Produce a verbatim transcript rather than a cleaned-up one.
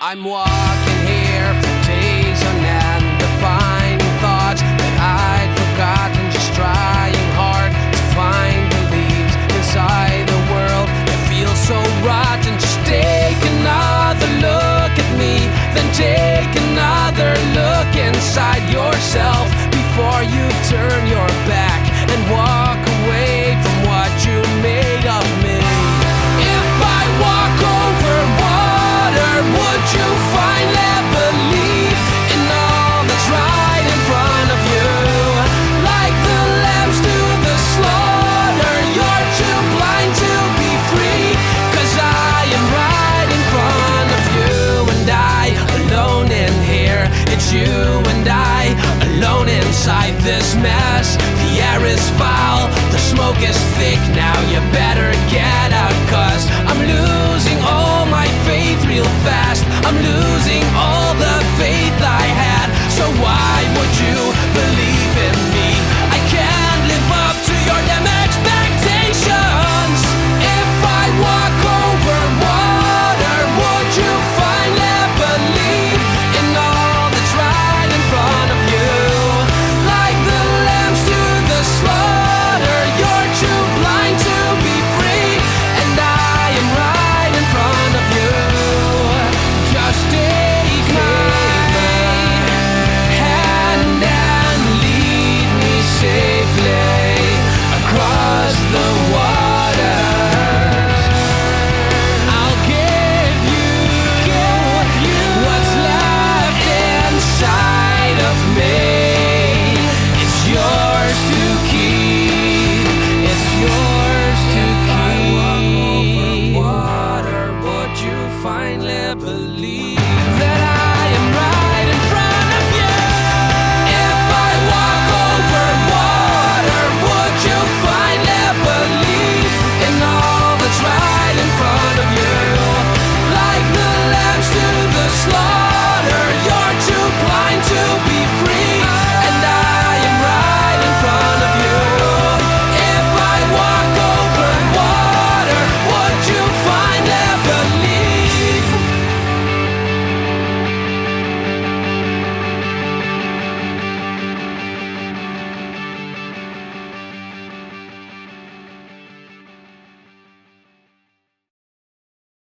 I'm walking here for days on end, defining thoughts that I'd forgotten, just trying hard to find beliefs inside the world that feels so rotten. Just take another look at me, then take another look inside yourself before you turn your back and walk away from what you made of me. If I walk over water, would you finally believe in all that's right in front of you? Like the lambs to the slaughter, you're too blind to be free, 'cause I am right in front of you. And I, alone in here, it's you and I, alone inside this mess. The air is foul, the smoke is thick, now you better get out, 'cause I'm losing all my faith real fast. I'm losing